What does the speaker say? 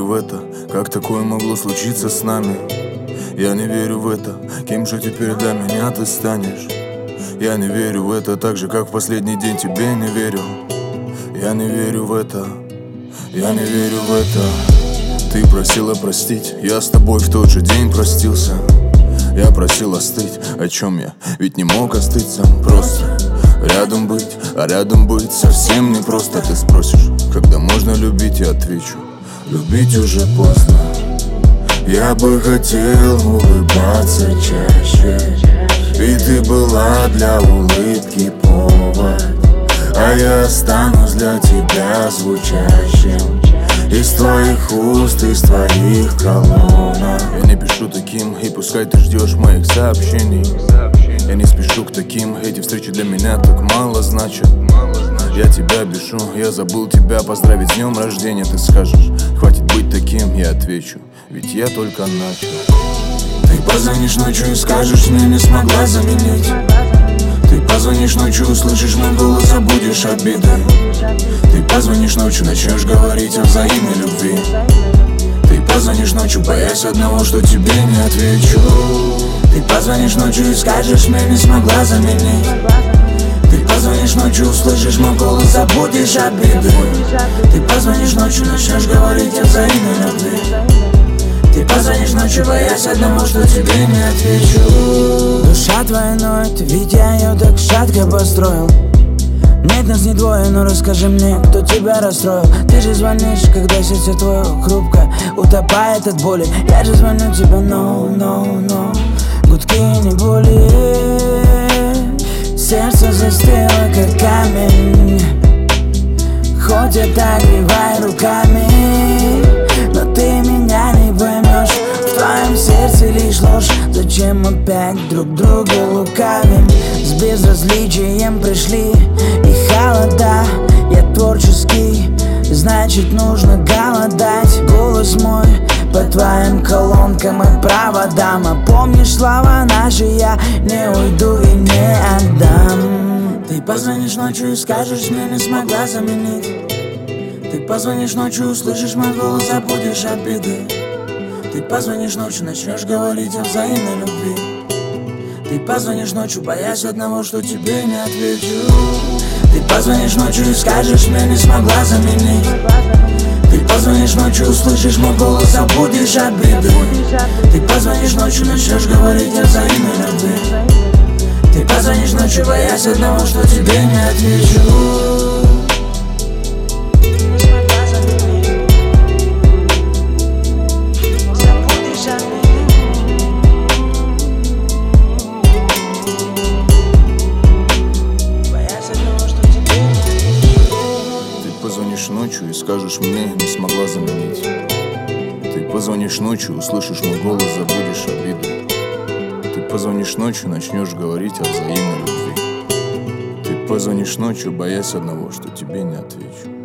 в это, как такое могло случиться с нами. Я не верю в это, кем же теперь для меня ты станешь. Я не верю в это, так же как в последний день тебе не верил. Я не верю в это, я не верю в это. Ты просила простить, я с тобой в тот же день простился. Я просил остыть, о чем я ведь не мог остыть сам. Просто рядом быть, а рядом быть совсем не просто. Ты спросишь, когда можно любить, я отвечу: любить уже поздно. Я бы хотел улыбаться чаще, и ты была для улыбки повод. А я останусь для тебя звучащим из твоих уст, из твоих колонок. Я не пишу таким, и пускай ты ждешь моих сообщений. Я не спешу к таким, эти встречи для меня так мало значат. Я тебя бешу, я забыл тебя поздравить с днем рождения. Ты скажешь, хватит быть таким, я отвечу, ведь я только начал. Ты позвонишь ночью и скажешь, мне не смогла заменить. Ты позвонишь ночью, услышишь мой голос, забудешь обиды. Ты позвонишь ночью, начнешь говорить о взаимной любви. Ты позвонишь ночью, боясь одного, что тебе не отвечу. Ты позвонишь ночью и скажешь, мне не смогла заменить. Ты позвонишь ночью, услышишь мой голос, забудешь обиды. Ты позвонишь ночью, начнешь говорить о взаимной любви. Ты позвонишь ночью, боясь одного, что тебе не отвечу. Душа твоя ноет, ведь я ее так шатко построил. Нет, нас не двое, но расскажи мне, кто тебя расстроил. Ты же звонишь, когда сердце твое хрупко утопает от боли. Я же звоню тебе, no. Гудки не боли. Сердце застыло, как камень. Хоть это огревай руками, но ты меня не поймешь. В твоем сердце лишь ложь. Зачем опять друг друга лукавим? С безразличием пришли и холода. Я творческий, значит нужно голодать. Голос мой по твоим колонкам и проводам. А помнишь слова наши, я не уйду и не отдам. Ты позвонишь ночью и скажешь, мне не смогла заменить. Ты позвонишь ночью, услышишь мой голос, забудешь обиды. Ты позвонишь ночью, начнешь говорить о взаимной любви. Ты позвонишь ночью, боясь одного, что тебе не отвечу. Ты позвонишь ночью и скажешь, мне не смогла заменить. Ты позвонишь ночью, услышишь мой голос, забудешь обиды. Ты позвонишь ночью, начнешь говорить о взаимной любви. Ты позвонишь ночью, боясь одного, что тебе не отвечу. Позвонишь ночью и скажешь, мне не смогла заменить. Ты позвонишь ночью, услышишь мой голос, забудешь обиды. Ты позвонишь ночью, начнешь говорить о взаимной любви. Ты позвонишь ночью, боясь одного, что тебе не отвечу.